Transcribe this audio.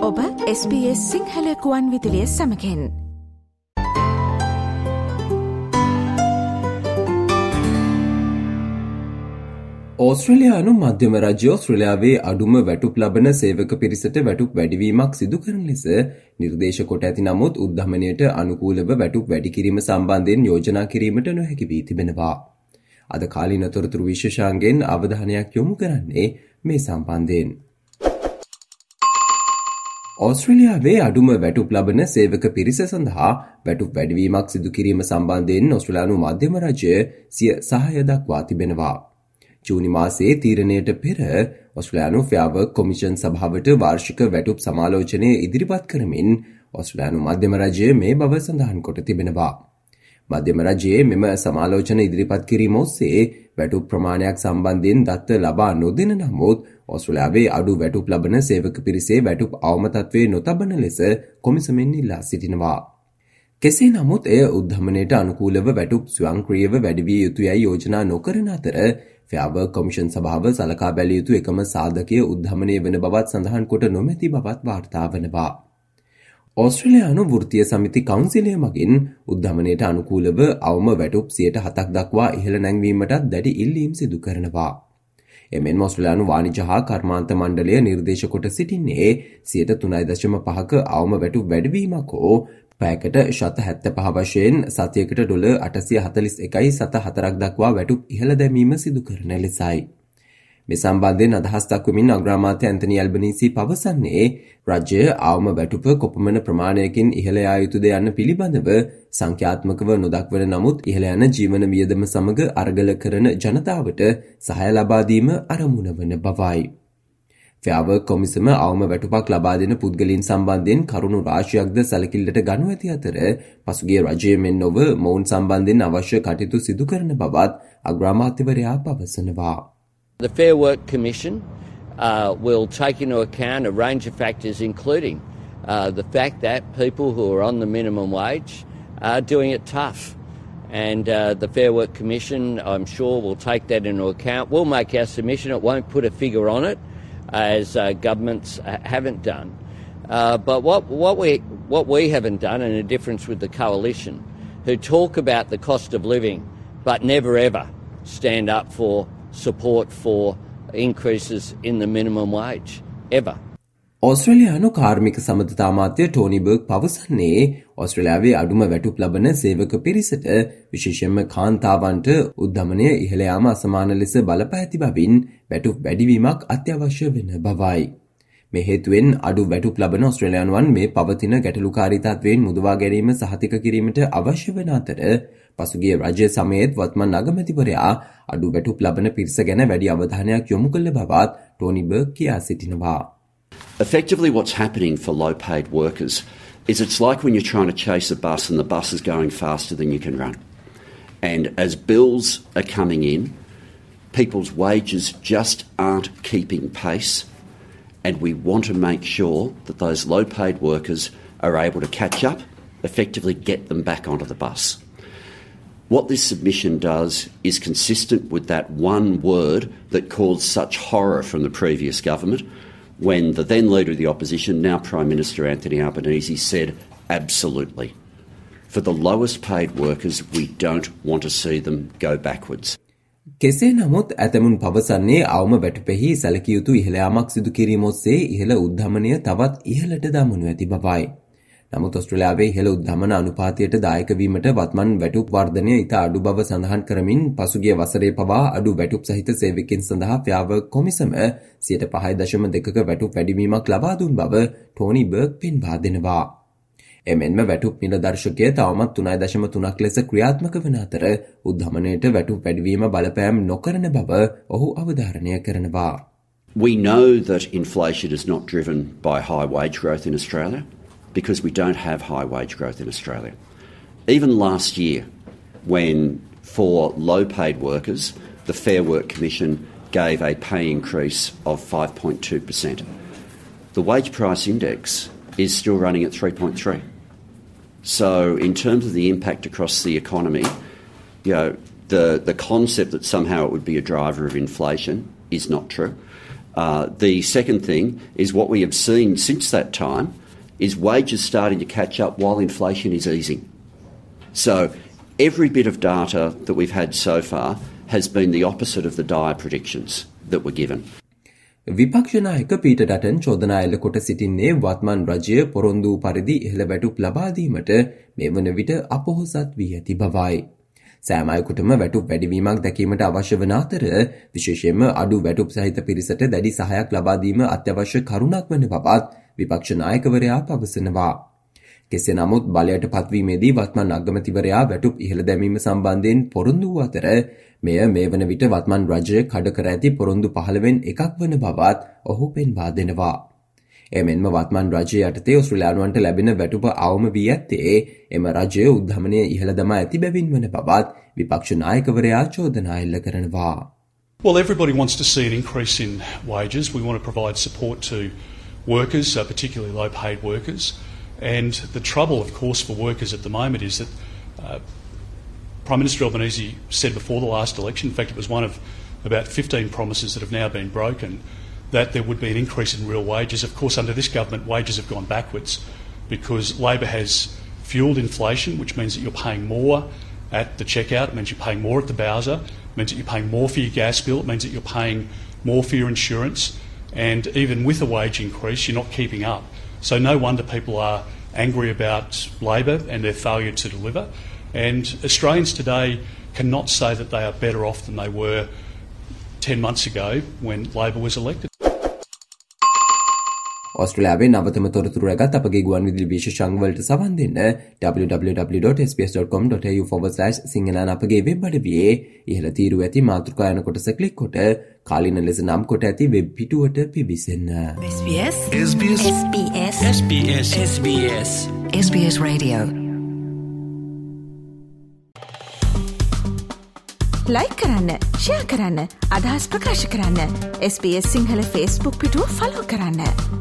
ඔබ SBS සිංහල කුවන් විදුලිය සමගින් ඕස්ට්‍රේලියානු මධ්‍යම රජය ඕස්ට්‍රේලියාවේ අඩුම වැටුප් ලබන සේවක පිරිසට වැටුප් වැඩිවීමක් සිදු කරන ලෙස නිර්දේශ කොට ඇති නමුත් උද්ධමනයට අනුකූලව වැටුප් වැඩි කිරීම සම්බන්ධයෙන් යෝජනා කිරීමට නොහැකි වී තිබෙනවා. අද කාලීන තොරතුරු විශේෂාංගයෙන් අවධානයක් යොමු කරන්නේ මේ සම්බන්ධයෙන්. ඕස්ට්‍රේලියාවේ අඩුම වැටුප් ලබන සේවක පිරිස සඳහා වැටුප් වැඩිවීමක් සිදු කිරීම සම්බන්ධයෙන් ඕස්ට්‍රේලියානු මධ්‍යම රජය සිය සහාය දක්වා තිබෙනවා. ජූනි මාසයේ තීරණයට පෙර ඕස්ට්‍රේලියානු ෆෙයාර් වර්ක් කොමිෂන් සභාවට වාර්ෂික වැටුප් සමාලෝචනය ඉදිරිපත් කරමින් ඕස්ට්‍රේලියානු මධ්‍යම රජය මේ බව සඳහන් කොට තිබෙනවා. මධ්‍යම රජයේ මෙම සමාලෝචන ඉදිරිපත් කිරීම ඔස්සේ වැටුප් ප්‍රමාණයක් සම්බන්ධයෙන් දත්ත ලබා නොදෙන නමුත් ඕස්ට්‍රේලියාවේ අඩු වැටුප් ලබන සේවක පිරිසේ වැටුප් අවම තත්ත්වයේ නොතබන ලෙස කොමිසමෙන් ඉල්ලා සිටිනවා. කෙසේ නමුත් එය උද්ධමනයට අනුකූලව වැටුප් ස්වයංක්‍රීයව වැඩි විය යුතුයයි යෝජනා නොකරන අතර ෆෙයාර් වර්ක් කොමිෂන් සභාව සලකා බැලිය යුතු එකම සාධකය උද්ධමනය වන බවත් සඳහන් කොට නොමැති බවත් වාර්තා වනවා. ඕස්ට්‍රේලියානු වෘත්තීය සමිති කවුන්සිලය මගින් උද්ධමනයට අනුකූලව අවම වැටුප් 7% දක්වා ඉහළ නැංවීමටත් දැඩි ඉල්ලීම් සිදු කරනවා. එමෙන්ම ඕස්ට්‍රේලියානු වාණිජ්‍ය හා කර්මාන්ත මණ්ඩලය නිර්දේශ කොට සිටින්නේ 3.5%ක අවම වැටුප් වැඩිවීමක් හෝ පැයකට $75 වශයෙන් සතියකට $841.4 දක්වා වැටුප් ඉහළ දැමීම සිදු කරන ලෙසයි. මේ සම්බන්ධයෙන් අදහස් දක්වමින් අග්‍රාමාත්‍ය ඇන්තනි ඇල්බනීසි පවසන්නේ රජය අවම වැටුප කොපමණ ප්‍රමාණයකින් ඉහළ යා යුතුද යන්න පිළිබඳව සංඛ්‍යාත්මකව නොදක්වන නමුත් ඉහළ යන ජීවන වියදම සමග අරගල කරන ජනතාවට සහාය ලබා දීම අරමුණ වන බවයි. ෆෙයාර් වර්ක් කොමිසම අවම වැටුපක් ලබා දෙන පුද්ගලයන් සම්බන්ධයෙන් කරුණු රාශියක්ද සැලකිල්ලට ගනු ඇති අතර පසුගිය රජය මෙන් නොව මොවුන් සම්බන්ධයෙන් අවශ්‍ය කටයුතු සිදු කරන බවත් අග්‍රාමාත්‍යවරයා පවසනවා. The Fair Work Commission will take into account a range of factors including the fact that people who are on the minimum wage are doing it tough. And the Fair Work Commission, I'm sure, will take that into account. We'll make our submission. It won't put a figure on it, as governments haven't done. But what we haven't done, and a difference with the coalition, who talk about the cost of living but never ever stand up for support for increases in the minimum wage, ever. ඕස්ට්‍රේලියානු කාර්මික සමගතා අමාත්‍ය Tony බර්ග් පවසන්නේ ඕස්ට්‍රේලියාවේ අඩුම වැටුප් ලබන සේවක පිරිසට විශේෂයෙන්ම කාන්තාවන්ට උද්ධමනය ඉහළ යාම අසමාන ලෙස බලපා ඇති බවින් වැටුප් වැඩිවීමක් අත්‍යවශ්‍ය වෙන බවයි. මේ හේතුවෙන් අඩු වැටුප් ලබන ඕස්ට්‍රේලියානුවන් මේ පවතින ගැටලුකාරී තත්ත්වයෙන් මුදවා ගැනීම සහතික කිරීමට අවශ්‍ය වන අතර පසුගිය රජය සමයේත් වත්මන් අගමැතිවරයා අඩු වැටුප් ලබන පිරිස ගැන වැඩි අවධානයක් යොමු කළ බවත් ටෝනි බර්ග් කියා සිටිනවා. Effectively, what's happening for low-paid workers is it's like when you're trying to chase a bus and the bus is going faster than you can run. And as bills are coming in, people's wages just aren't keeping pace, and we want to make sure that those low-paid workers are able to catch up, effectively get them back onto the bus. What this submission does is consistent with that one word that caused such horror from the previous government, when the then Leader of the Opposition, now Prime Minister Anthony Albanese, said absolutely. For the lowest paid workers, we don't want to see them go backwards. කෙසේ නමුත් ඇතමුන් පවසන්නේ අවම වැටුපෙහි සැලකිය යුතු ඉහළ යාමක් සිදු කිරීම ඔස්සේ ඉහළ උද්ධමනය තවත් ඉහළට දමනු ඇති බවයි. නමුත් ඕස්ට්‍රේලියාවේ ඉහළ උද්ධමන අනුපාතයට දායක වීමට වත්මන් වැටුප් වර්ධනය ඉතා අඩු බව සඳහන් කරමින් පසුගිය වසරේ පවා අඩු වැටුප් සහිත සේවකයන් සඳහා ෆෙයාර් වර්ක් කොමිසම 5.2ක වැටුප් වැඩිවීමක් ලබා දුන් බව ටෝනි බර්ග් පෙන්වා දෙනවා. එමෙන්ම වැටුප් නිලදර්ශකය තවමත් 3.3ක් ලෙස ක්‍රියාත්මක වන අතර උද්ධමනයට වැටුප් වැඩිවීම බලපෑම් නොකරන බව ඔහු අවධාරණය කරනවා. We know that inflation is not driven by high wage growth in Australia, because we don't have high wage growth in Australia. Even last year, when for low-paid workers, the Fair Work Commission gave a pay increase of 5.2%. The wage price index is still running at 3.3. So in terms of the impact across the economy, the concept that somehow it would be a driver of inflation is not true. The second thing is what we have seen since that time is wages starting to catch up while inflation is easing. So every bit of data that we've had so far has been the opposite of the dire predictions that were given. විපක්ෂ නායක Peter Dutton චෝදනා එල්ල කොට සිටින්නේ වත්මන් රජය පොරොන්දු පරිදි ඉහළ වැටුප් ලබා දීමට මේ වන විට අපොහොසත් වී ඇති බවයි. සෑම අයෙකුටම වැටුප් වැඩිවීමක් දැකීමට අවශ්‍ය වන අතර විශේෂයෙන්ම අඩු වැටුප් සහිත පිරිසට දැඩි සහායක් ලබා දීම අත්‍යවශ්‍ය කරුණක් වන බවත් විපක්ෂ නායකවරයා පවසනවා. කෙසේ නමුත් බලයට පත්වීමේදී වත්මන් අගමැතිවරයා වැටුප් ඉහළ දැමීම සම්බන්ධයෙන් පොරොන්දු වූ අතර මෙය මේ වන විට වත්මන් රජය කඩ කර ඇති පොරොන්දු 15න් එකක් වන බවත් ඔහු පෙන්වා දෙනවා. එමෙන්ම වත්මන් රජය යටතේ ඔස්ට්‍රේලියානුවන්ට ලැබෙන වැටුප අවම වී ඇත්තේ එම රජය උද්ධමනය ඉහළ දමා ඇති බැවින් වන බවත් විපක්ෂ නායකවරයා චෝදනා එල්ල කරනවා. Well, everybody wants to see an increase in wages. We want to provide support to workers, particularly low-paid workers. And the trouble, of course, for workers at the moment is that Prime Minister Albanese said before the last election, in fact it was one of about 15 promises that have now been broken, that there would be an increase in real wages. Of course, under this government, wages have gone backwards because Labor has fuelled inflation, which means that you're paying more at the checkout, it means you're paying more at the bowser, it means that you're paying more for your gas bill, it means that you're paying more for your insurance, and even with a wage increase, you're not keeping up. So no wonder people are angry about Labor and their failure to deliver. And Australians today cannot say that they are better off than they were 10 months ago when Labor was elected. ඔස්ට්‍රේලියාවේ නවතම තොරතුරු රැගත් අපගේ ගුවන්විදුලි විශේෂාංග වලට සවන් දෙන්න www.sbs.com.au/සිංහලන අපගේ web අඩවියේ ඉහළ තීරුව ඇති මාතෘකා යන කොටස ක්ලික් කොට කාලින ලෙස නම් කොට ඇති වෙබ් පිටුවට පිවිසෙන්න. SBS SBS SBS SBS SBS SBS Radio like කරන්න, ෂෙයා කරන්න, අදහස් ප්‍රකාශ කරන්න. SBS සිංහල Facebook පිටුව ෆලෝ කරන්න.